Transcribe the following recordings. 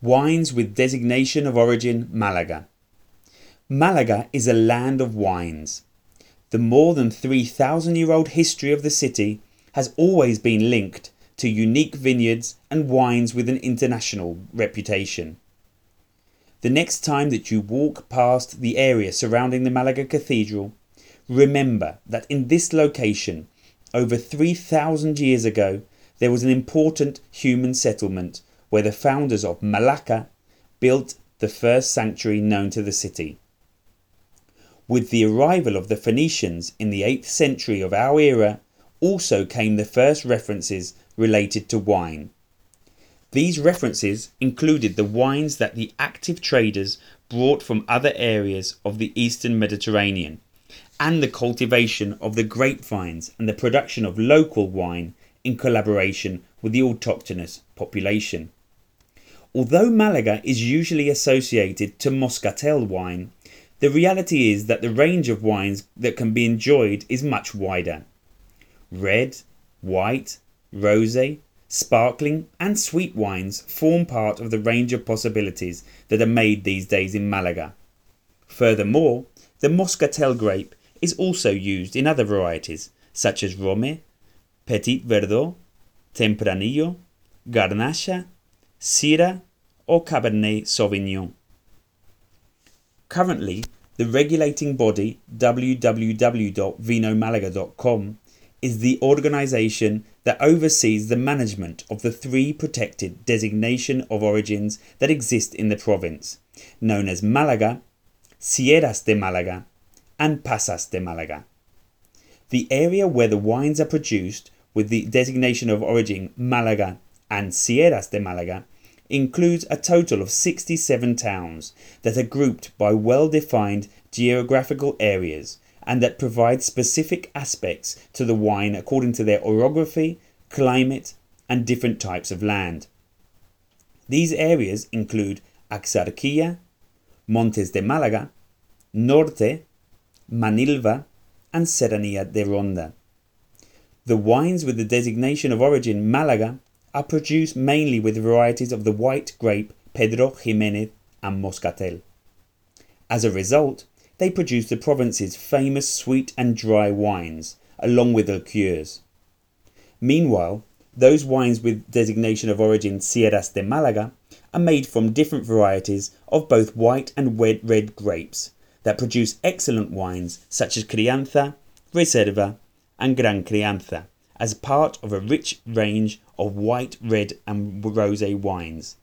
Wines with designation of origin Malaga. Malaga is a land of wines. The more than 3,000-year-old history of the city has always been linked to unique vineyards and wines with an international reputation. The next time that you walk past the area surrounding the Malaga Cathedral, remember that in this location, over 3,000 years ago, there was an important human settlement where the founders of Malacca built the first sanctuary known to the city. With the arrival of the Phoenicians in the 8th century of our era, also came the first references related to wine. These references included the wines that the active traders brought from other areas of the Eastern Mediterranean, and the cultivation of the grapevines and the production of local wine in collaboration with the autochthonous population. Although Malaga is usually associated to Moscatel wine, the reality is that the range of wines that can be enjoyed is much wider. Red, white, rosé, sparkling and sweet wines form part of the range of possibilities that are made these days in Malaga. Furthermore, the Moscatel grape is also used in other varieties such as Rome, Petit Verdot, Tempranillo, Garnacha, Syrah or Cabernet Sauvignon. Currently, the regulating body www.vinomalaga.com is the organisation that oversees the management of the 3 protected designation of origins that exist in the province, known as Malaga, Sierras de Malaga and Pasas de Malaga. The area where the wines are produced with the designation of origin Malaga and Sierras de Malaga includes a total of 67 towns that are grouped by well-defined geographical areas and that provide specific aspects to the wine according to their orography, climate and different types of land. These areas include Axarquía, Montes de Málaga, Norte, Manilva and Serranía de Ronda. The wines with the designation of origin Malaga are produced mainly with varieties of the white grape Pedro Ximénez and Moscatel. As a result, they produce the province's famous sweet and dry wines, along with liqueurs. Meanwhile, those wines with designation of origin Sierras de Malaga are made from different varieties of both white and red grapes that produce excellent wines such as Crianza, Reserva and Gran Crianza as part of a rich range of white, red and rosé wines.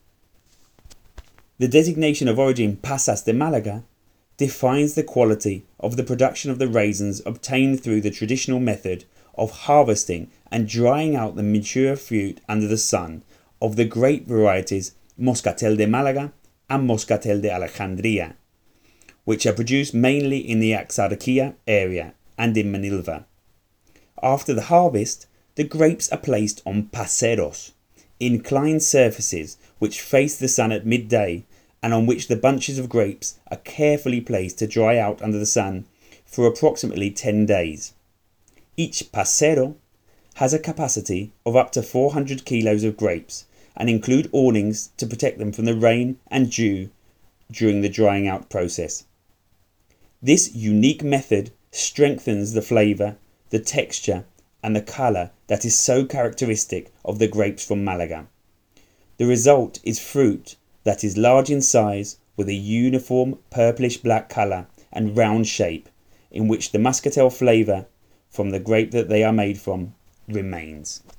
The designation of origin Pasas de Malaga defines the quality of the production of the raisins obtained through the traditional method of harvesting and drying out the mature fruit under the sun of the grape varieties Moscatel de Málaga and Moscatel de Alejandría, which are produced mainly in the Axarquía area and in Manilva. After the harvest, the grapes are placed on paseros, inclined surfaces which face the sun at midday and on which the bunches of grapes are carefully placed to dry out under the sun for approximately 10 days. Each pasero has a capacity of up to 400 kilos of grapes and include awnings to protect them from the rain and dew during the drying out process. This unique method strengthens the flavour, the texture and the colour that is so characteristic of the grapes from Malaga. The result is fruit that is large in size with a uniform purplish black colour and round shape in which the muscatel flavour from the grape that they are made from remains.